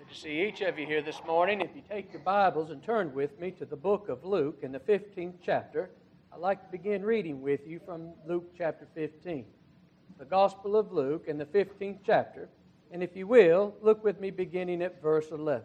Good to see each of you here this morning. If you take your Bibles and turn with me to the book of Luke in the 15th chapter, I'd like to begin reading with you from Luke chapter 15. The Gospel of Luke in the 15th chapter. And if you will, look with me beginning at verse 11.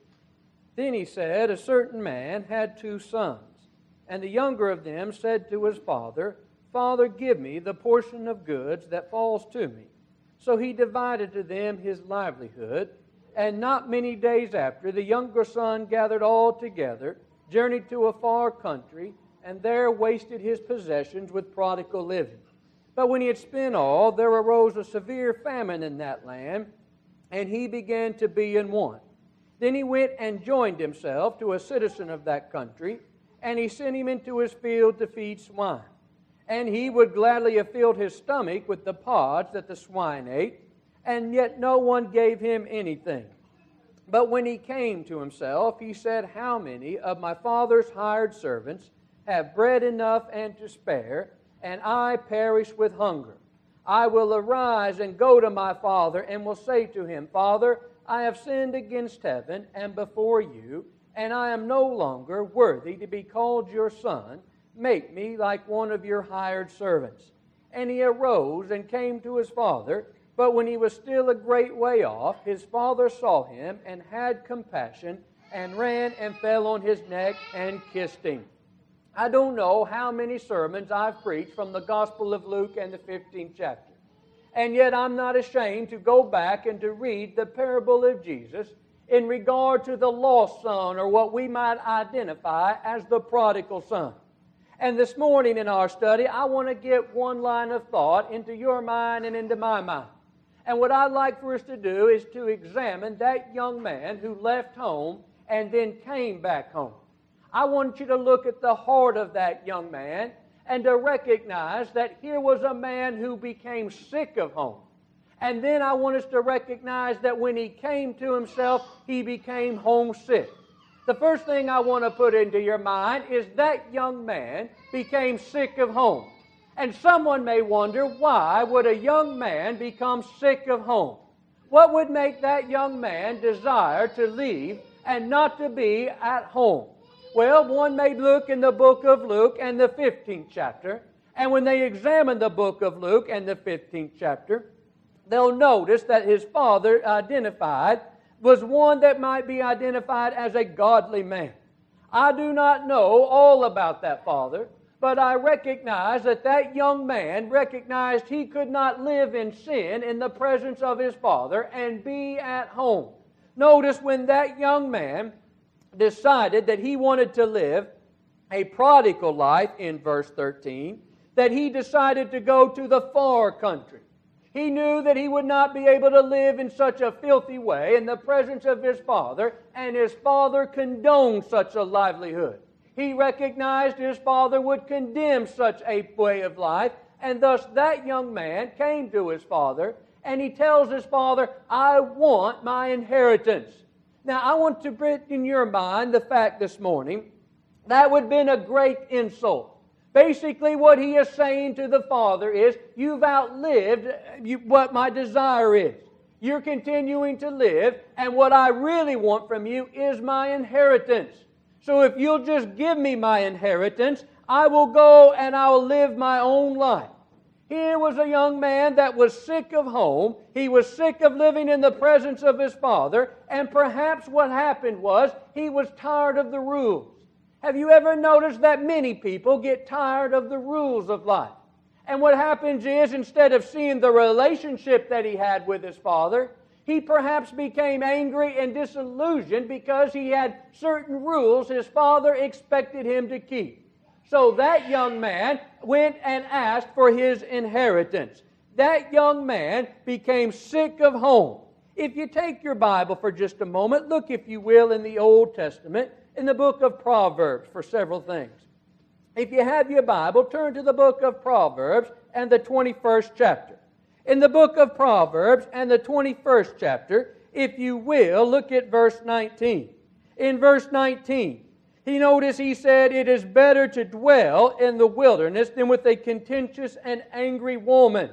Then he said, a certain man had 2 sons, and the younger of them said to his father, Father, give me the portion of goods that falls to me. So he divided to them his livelihood. And not many days after, the younger son gathered all together, journeyed to a far country, and there wasted his possessions with prodigal living. But when he had spent all, there arose a severe famine in that land, and he began to be in want. Then he went and joined himself to a citizen of that country, and he sent him into his field to feed swine. And he would gladly have filled his stomach with the pods that the swine ate, and yet no one gave him anything. But when he came to himself, he said, How many of my father's hired servants have bread enough and to spare, and I perish with hunger? I will arise and go to my father, and will say to him, Father, I have sinned against heaven and before you, and I am no longer worthy to be called your son. Make me like one of your hired servants. And he arose and came to his father. But when he was still a great way off, his father saw him and had compassion, and ran and fell on his neck and kissed him. I don't know how many sermons I've preached from the Gospel of Luke and the 15th chapter. And yet I'm not ashamed to go back and to read the parable of Jesus in regard to the lost son, or what we might identify as the prodigal son. And this morning in our study, I want to get one line of thought into your mind and into my mind. And what I'd like for us to do is to examine that young man who left home and then came back home. I want you to look at the heart of that young man and to recognize that here was a man who became sick of home. And then I want us to recognize that when he came to himself, he became homesick. The first thing I want to put into your mind is that young man became sick of home. And someone may wonder, why would a young man become sick of home? What would make that young man desire to leave and not to be at home? Well, one may look in the book of Luke and the 15th chapter, and when they examine the book of Luke and the 15th chapter, they'll notice that his father identified was one that might be identified as a godly man. I do not know all about that father, but I recognize that that young man recognized he could not live in sin in the presence of his father and be at home. Notice when that young man decided that he wanted to live a prodigal life in verse 13, that he decided to go to the far country. He knew that he would not be able to live in such a filthy way in the presence of his father, and his father condoned such a livelihood. He recognized his father would condemn such a way of life, and thus that young man came to his father, and he tells his father, I want my inheritance. Now, I want to put in your mind the fact this morning, that would have been a great insult. Basically, what he is saying to the father is, you've outlived what my desire is. You're continuing to live, and what I really want from you is my inheritance. So if you'll just give me my inheritance, I will go and I will live my own life. Here was a young man that was sick of home. He was sick of living in the presence of his father. And perhaps what happened was he was tired of the rules. Have you ever noticed that many people get tired of the rules of life? And what happens is, instead of seeing the relationship that he had with his father, he perhaps became angry and disillusioned because he had certain rules his father expected him to keep. So that young man went and asked for his inheritance. That young man became sick of home. If you take your Bible for just a moment, look, if you will, in the Old Testament, in the book of Proverbs for several things. If you have your Bible, turn to the book of Proverbs and the 21st chapter. In the book of Proverbs and the 21st chapter, if you will, look at verse 19. In verse 19, he said, it is better to dwell in the wilderness than with a contentious and angry woman.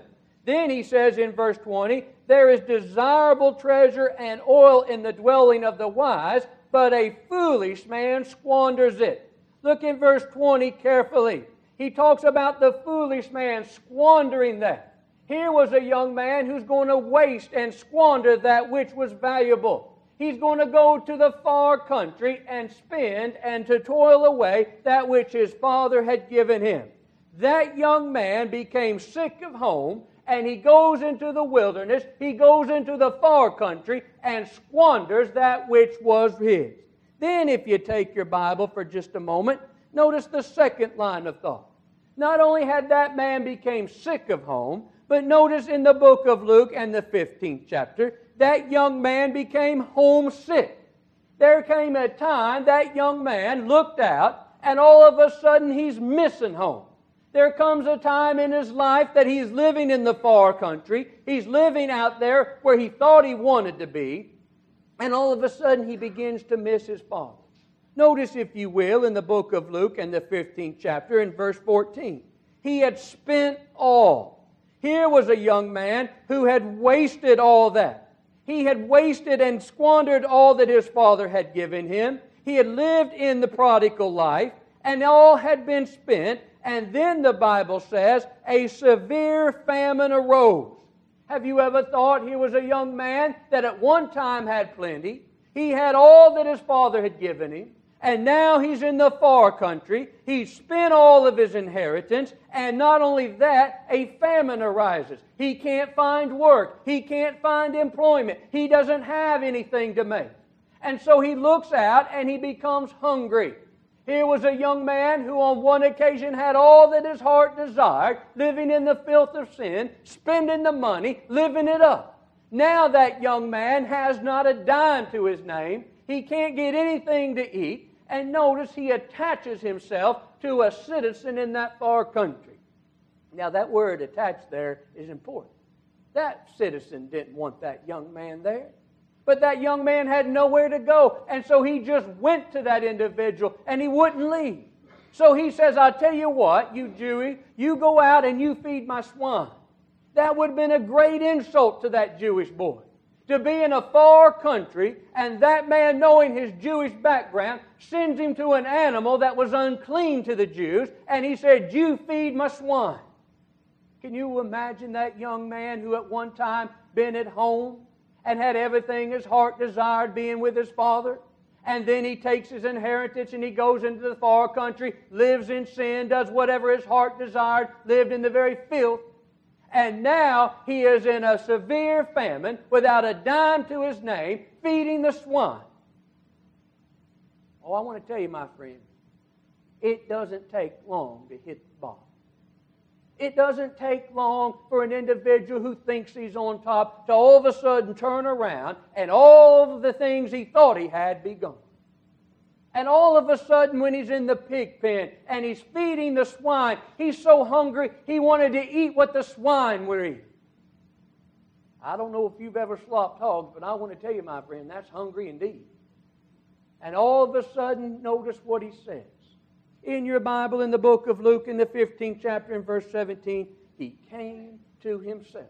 Then he says in verse 20, there is desirable treasure and oil in the dwelling of the wise, but a foolish man squanders it. Look in verse 20 carefully. He talks about the foolish man squandering that. Here was a young man who's going to waste and squander that which was valuable. He's going to go to the far country and spend and to toil away that which his father had given him. That young man became sick of home, and he goes into the wilderness, he goes into the far country and squanders that which was his. Then if you take your Bible for just a moment, notice the second line of thought. Not only had that man became sick of home, but notice in the book of Luke and the 15th chapter, that young man became homesick. There came a time that young man looked out, and all of a sudden he's missing home. There comes a time in his life that he's living in the far country. He's living out there where he thought he wanted to be. And all of a sudden he begins to miss his father. Notice, if you will, in the book of Luke and the 15th chapter in verse 14. He had spent all. Here was a young man who had wasted all that. He had wasted and squandered all that his father had given him. He had lived in the prodigal life, and all had been spent. And then the Bible says, a severe famine arose. Have you ever thought here was a young man that at one time had plenty? He had all that his father had given him. And now he's in the far country. He's spent all of his inheritance. And not only that, a famine arises. He can't find work. He can't find employment. He doesn't have anything to make. And so he looks out and he becomes hungry. Here was a young man who on one occasion had all that his heart desired, living in the filth of sin, spending the money, living it up. Now that young man has not a dime to his name. He can't get anything to eat. And notice he attaches himself to a citizen in that far country. Now that word attached there is important. That citizen didn't want that young man there. But that young man had nowhere to go. And so he just went to that individual and he wouldn't leave. So he says, I'll tell you what, you Jewy, you go out and you feed my swine. That would have been a great insult to that Jewish boy. To be in a far country and that man, knowing his Jewish background, sends him to an animal that was unclean to the Jews. And he said, you feed my swine. Can you imagine that young man who at one time been at home and had everything his heart desired, being with his father? And then he takes his inheritance and he goes into the far country, lives in sin, does whatever his heart desired, lived in the very filth. And now he is in a severe famine without a dime to his name, feeding the swine. Oh, I want to tell you, my friend, it doesn't take long to hit the bottom. It doesn't take long for an individual who thinks he's on top to all of a sudden turn around and all of the things he thought he had be gone. And all of a sudden when he's in the pig pen and he's feeding the swine, he's so hungry he wanted to eat what the swine were eating. I don't know if you've ever slopped hogs, but I want to tell you, my friend, that's hungry indeed. And all of a sudden, notice what he says. In your Bible, in the book of Luke, in the 15th chapter, in verse 17, he came to himself.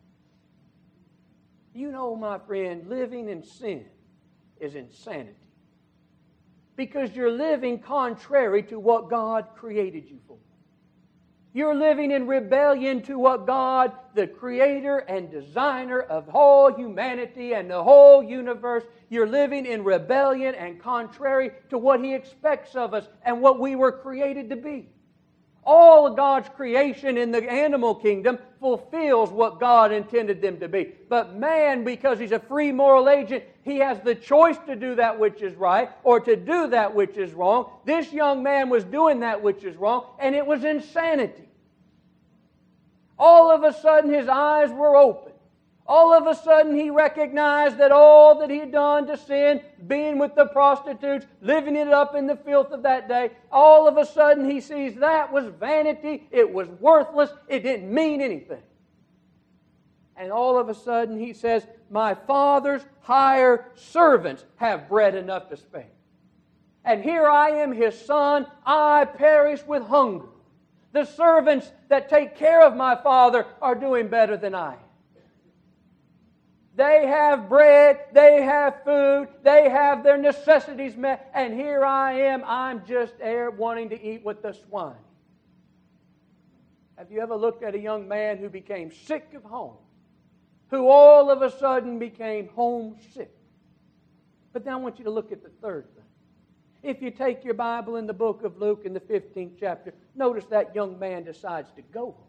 You know, my friend, living in sin is insanity. Because you're living contrary to what God created you for. You're living in rebellion to what God, the creator and designer of all humanity and the whole universe, you're living in rebellion and contrary to what He expects of us and what we were created to be. All of God's creation in the animal kingdom fulfills what God intended them to be. But man, because he's a free moral agent, he has the choice to do that which is right or to do that which is wrong. This young man was doing that which is wrong, and it was insanity. All of a sudden his eyes were open. All of a sudden he recognized that all that he had done to sin, being with the prostitutes, living it up in the filth of that day, all of a sudden he sees that was vanity, it was worthless, it didn't mean anything. And all of a sudden he says, my father's hired servants have bread enough to spare. And here I am, his son, I perish with hunger. The servants that take care of my Father are doing better than I am. They have bread, they have food, they have their necessities met, and here I am, I'm just there wanting to eat with the swine. Have you ever looked at a young man who became sick of home, who all of a sudden became homesick? But now I want you to look at the third thing. If you take your Bible in the book of Luke in the 15th chapter, notice that young man decides to go home.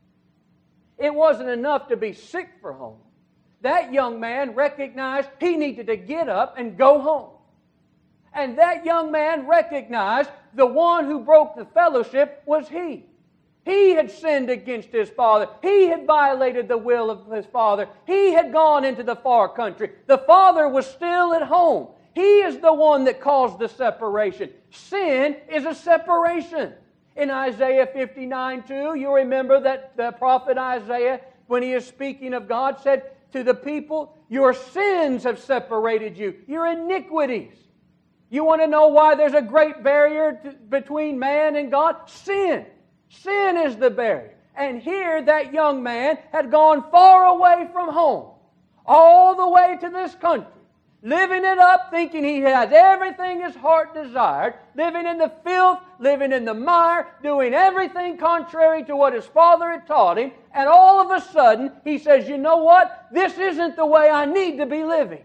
It wasn't enough to be sick for home. That young man recognized he needed to get up and go home. And that young man recognized the one who broke the fellowship was he. He had sinned against his father. He had violated the will of his father. He had gone into the far country. The father was still at home. He is the one that caused the separation. Sin is a separation. In Isaiah 59:2, you remember that the prophet Isaiah, when he is speaking of God, said to the people, your sins have separated you, your iniquities. You want to know why there's a great barrier between man and God? Sin. Sin is the barrier. And here that young man had gone far away from home, all the way to this country, living it up, thinking he has everything his heart desired, living in the filth, living in the mire, doing everything contrary to what his father had taught him, and all of a sudden he says, you know what? This isn't the way I need to be living.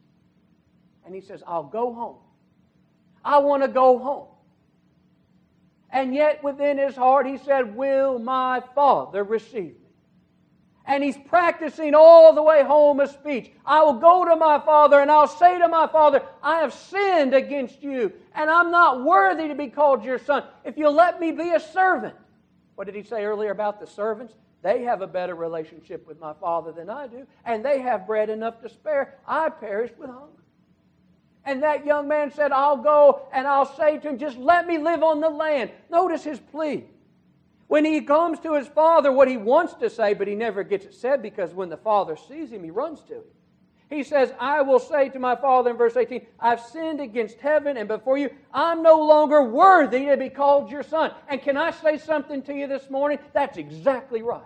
And he says, I'll go home. I want to go home. And yet within his heart he said, will my Father receive me? And he's practicing all the way home a speech. I will go to my Father and I'll say to my Father, I have sinned against you and I'm not worthy to be called your son. If you'll let me be a servant. What did he say earlier about the servants? They have a better relationship with my Father than I do, and they have bread enough to spare. I perished with hunger. And that young man said, I'll go and I'll say to him, just let me live on the land. Notice his plea. When he comes to his father, what he wants to say, but he never gets it said because when the father sees him, he runs to him. He says, I will say to my father in verse 18, I've sinned against heaven and before you. I'm no longer worthy to be called your son. And can I say something to you this morning? That's exactly right.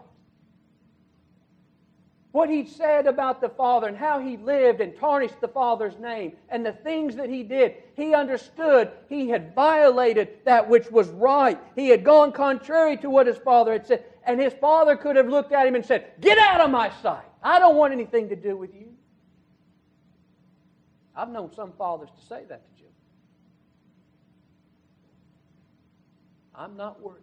What he said about the Father and how he lived and tarnished the Father's name and the things that he did, he understood he had violated that which was right. He had gone contrary to what his Father had said. And his Father could have looked at him and said, get out of my sight. I don't want anything to do with you. I've known some fathers to say that to children. I'm not worthy.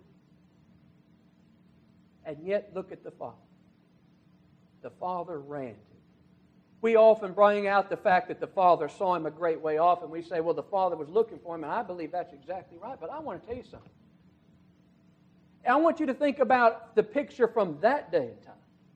And yet, look at the Father. The Father ran to him. We often bring out the fact that the Father saw him a great way off, and we say, well, the Father was looking for him, and I believe that's exactly right. But I want to tell you something. And I want you to think about the picture from that day and time.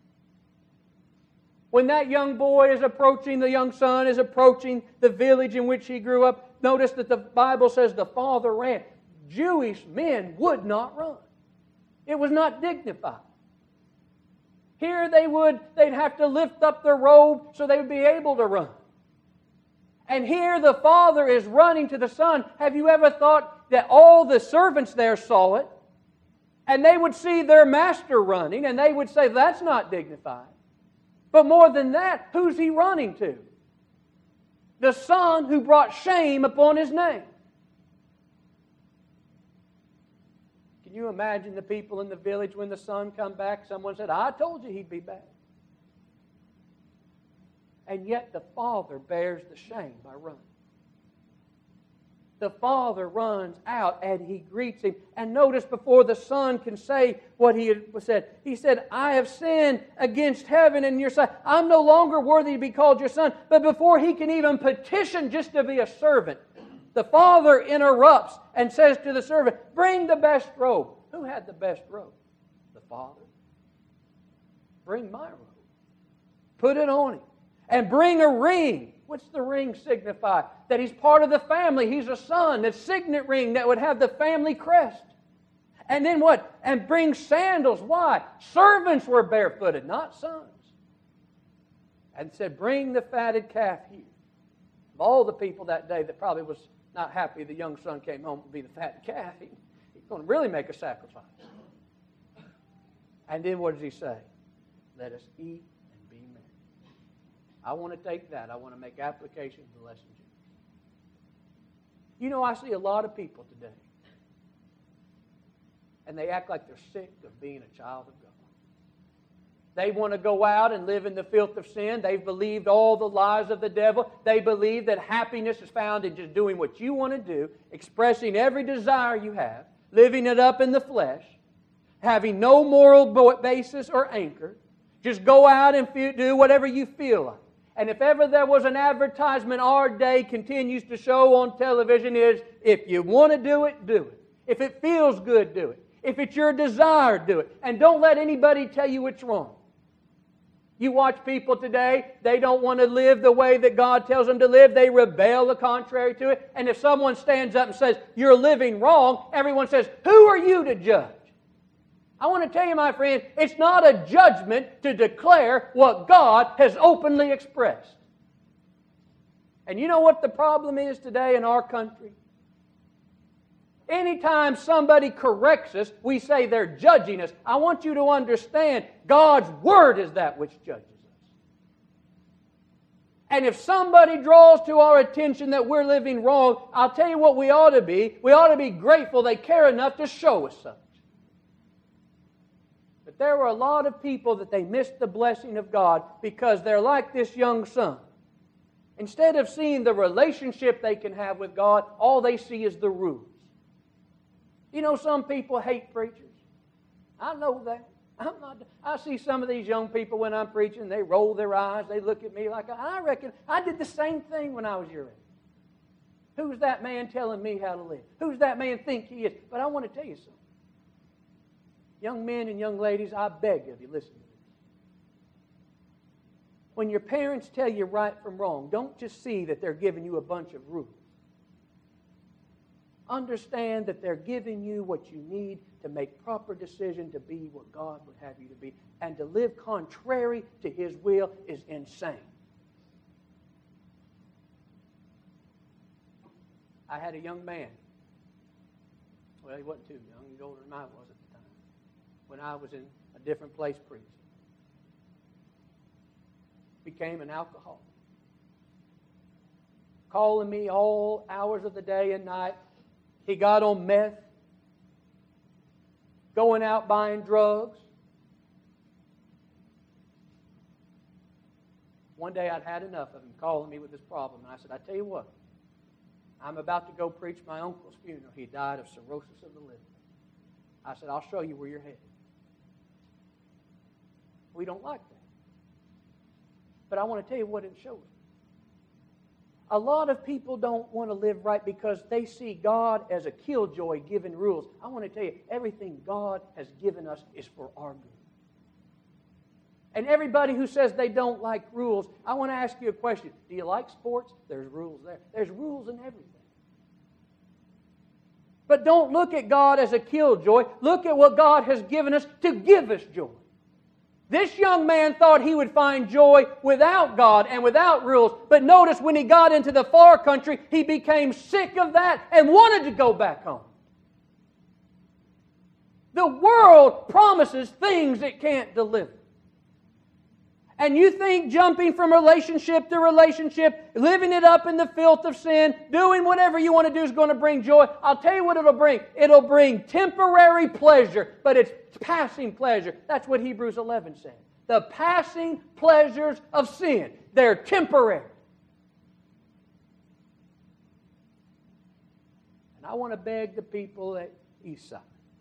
When that young boy is approaching, the young son is approaching the village in which he grew up, notice that the Bible says the Father ran. Jewish men would not run. It was not dignified. Here they'd have to lift up their robe so they would be able to run. And here the father is running to the son. Have you ever thought that all the servants there saw it? And they would see their master running and they would say, that's not dignified. But more than that, who's he running to? The son who brought shame upon his name. Can you imagine the people in the village when the son come back? Someone said, I told you he'd be back. And yet the father bears the shame by running. The father runs out and he greets him. And notice before the son can say what he had said, he said, I have sinned against heaven and your sight. I'm no longer worthy to be called your son. But before he can even petition just to be a servant, the father interrupts and says to the servant, bring the best robe. Who had the best robe? The father. Bring my robe. Put it on him. And bring a ring. What's the ring signify? That he's part of the family. He's a son. The signet ring that would have the family crest. And then what? And bring sandals. Why? Servants were barefooted, not sons. And said, bring the fatted calf here. Of all the people that day that probably was not happy the young son came home to be the fatted calf, he's going to really make a sacrifice. And then what does he say? Let us eat and be merry. I want to take that. I want to make application of the lesson. You know, I see a lot of people today, and they act like they're sick of being a child of God. They want to go out and live in the filth of sin. They've believed all the lies of the devil. They believe that happiness is found in just doing what you want to do, expressing every desire you have, living it up in the flesh, having no moral basis or anchor. Just go out and do whatever you feel like. And if ever there was an advertisement our day continues to show on television is, if you want to do it, do it. If it feels good, do it. If it's your desire, do it. And don't let anybody tell you it's wrong. You watch people today, they don't want to live the way that God tells them to live. They rebel the contrary to it. And if someone stands up and says, you're living wrong, everyone says, who are you to judge? I want to tell you, my friend, it's not a judgment to declare what God has openly expressed. And you know what the problem is today in our country? Anytime somebody corrects us, we say they're judging us. I want you to understand, God's Word is that which judges us. And if somebody draws to our attention that we're living wrong, I'll tell you what we ought to be. We ought to be grateful they care enough to show us something. But there were a lot of people that they missed the blessing of God because they're like this young son. Instead of seeing the relationship they can have with God, all they see is the rules. You know, some people hate preachers. I know that. I see some of these young people when I'm preaching, they roll their eyes, they look at me like, I reckon I did the same thing when I was your age. Who's that man telling me how to live? Who's that man think he is? But I want to tell you something. Young men and young ladies, I beg of you, listen to this. When your parents tell you right from wrong, don't just see that they're giving you a bunch of rules. Understand that they're giving you what you need to make proper decision to be what God would have you to be. And to live contrary to His will is insane. I had a young man. Well, he wasn't too young. He was older than I was at the time. When I was in a different place preaching. Became an alcoholic. Calling me all hours of the day and night. He got on meth. Going out buying drugs. One day I'd had enough of him calling me with this problem. And I said, I tell you what. I'm about to go preach my uncle's funeral. He died of cirrhosis of the liver. I said, I'll show you where you're headed. We don't like that. But I want to tell you what it shows. A lot of people don't want to live right because they see God as a killjoy giving rules. I want to tell you, everything God has given us is for our good. And everybody who says they don't like rules, I want to ask you a question. Do you like sports? There's rules there. There's rules in everything. But don't look at God as a killjoy. Look at what God has given us to give us joy. This young man thought he would find joy without God and without rules. But notice when he got into the far country, he became sick of that and wanted to go back home. The world promises things it can't deliver. And you think jumping from relationship to relationship, living it up in the filth of sin, doing whatever you want to do is going to bring joy. I'll tell you what it'll bring. It'll bring temporary pleasure, but it's passing pleasure. That's what Hebrews 11 said. The passing pleasures of sin. They're temporary. And I want to beg the people at Eastside.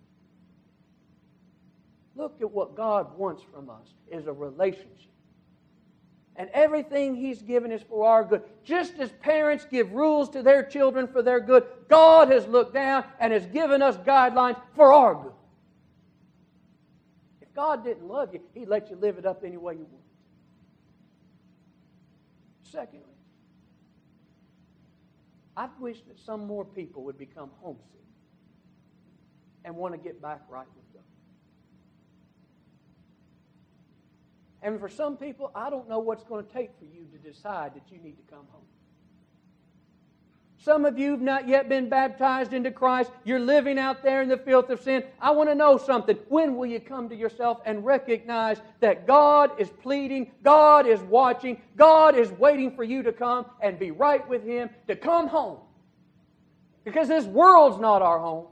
Look at what God wants from us is a relationship. And everything He's given is for our good. Just as parents give rules to their children for their good, God has looked down and has given us guidelines for our good. If God didn't love you, He'd let you live it up any way you want. Secondly, I wish that some more people would become homesick and want to get back right with God. And for some people, I don't know what's going to take for you to decide that you need to come home. Some of you have not yet been baptized into Christ. You're living out there in the filth of sin. I want to know something. When will you come to yourself and recognize that God is pleading, God is watching, God is waiting for you to come and be right with Him, to come home? Because this world's not our home.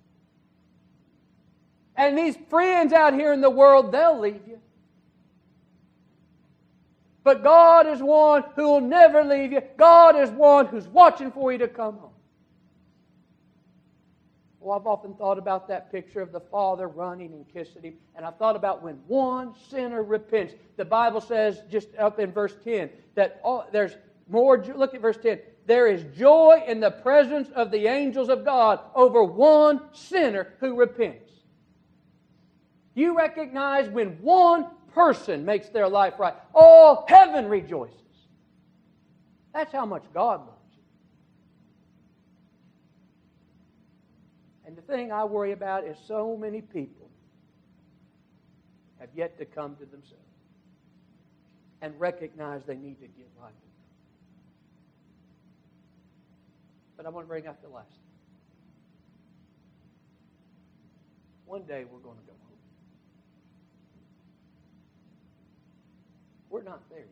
And these friends out here in the world, they'll leave you. But God is one who will never leave you. God is one who's watching for you to come home. Well, I've often thought about that picture of the Father running and kissing Him. And I've thought about when one sinner repents. The Bible says, just up in verse 10, that there's more. Look at verse 10. There is joy in the presence of the angels of God over one sinner who repents. You recognize when one person makes their life right, all heaven rejoices. That's how much God loves you. And the thing I worry about is so many people have yet to come to themselves and recognize they need to get right. But I want to bring up the last thing. One day we're going to go home. We're not there yet.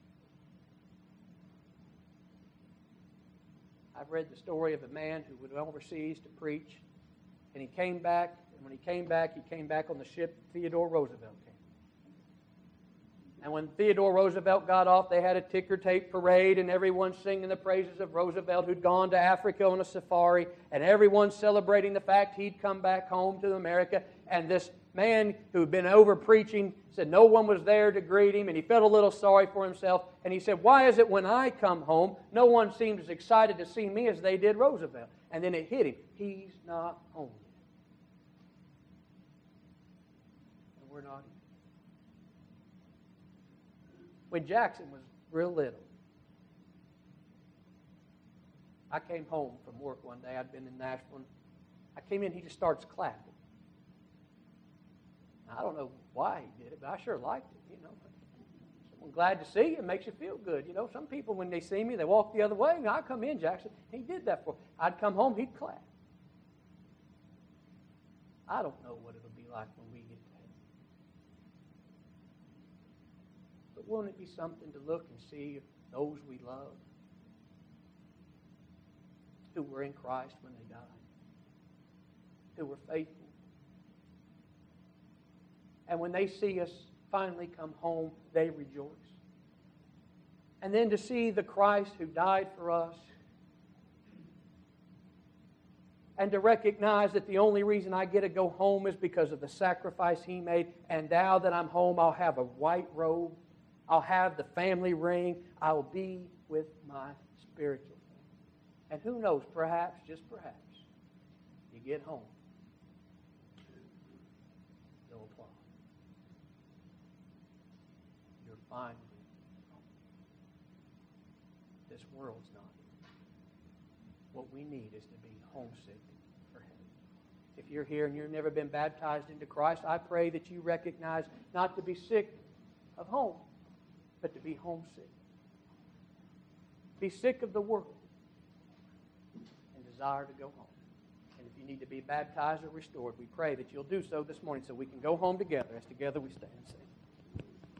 I've read the story of a man who went overseas to preach, and he came back, and when he came back on the ship Theodore Roosevelt came. And when Theodore Roosevelt got off, they had a ticker tape parade, and everyone singing the praises of Roosevelt, who'd gone to Africa on a safari, and everyone celebrating the fact he'd come back home to America. And this man who'd been over preaching said no one was there to greet him, and he felt a little sorry for himself. And he said, why is it when I come home, no one seems as excited to see me as they did Roosevelt? And then it hit him. He's not home yet. And we're not. When Jackson was real little, I came home from work one day. I'd been in Nashville. I came in, he just starts clapping. I don't know why he did it, but I sure liked it, Someone glad to see you, it makes you feel good. Some people, when they see me, they walk the other way. And I come in, Jackson, he did that for me. I'd come home, he'd clap. I don't know what it'll be like when we get to heaven. But won't it be something to look and see those we love, who were in Christ when they died, who were faithful. And when they see us finally come home, they rejoice. And then to see the Christ who died for us, and to recognize that the only reason I get to go home is because of the sacrifice He made. And now that I'm home, I'll have a white robe. I'll have the family ring. I'll be with my spiritual family. And who knows, perhaps, just perhaps, you get home. They'll applaud. You're finally home. This world's not. What we need is to be homesick for heaven. If you're here and you've never been baptized into Christ, I pray that you recognize not to be sick of home, but to be homesick. Be sick of the world and desire to go home. And if you need to be baptized or restored, we pray that you'll do so this morning so we can go home together as together we stand and sing.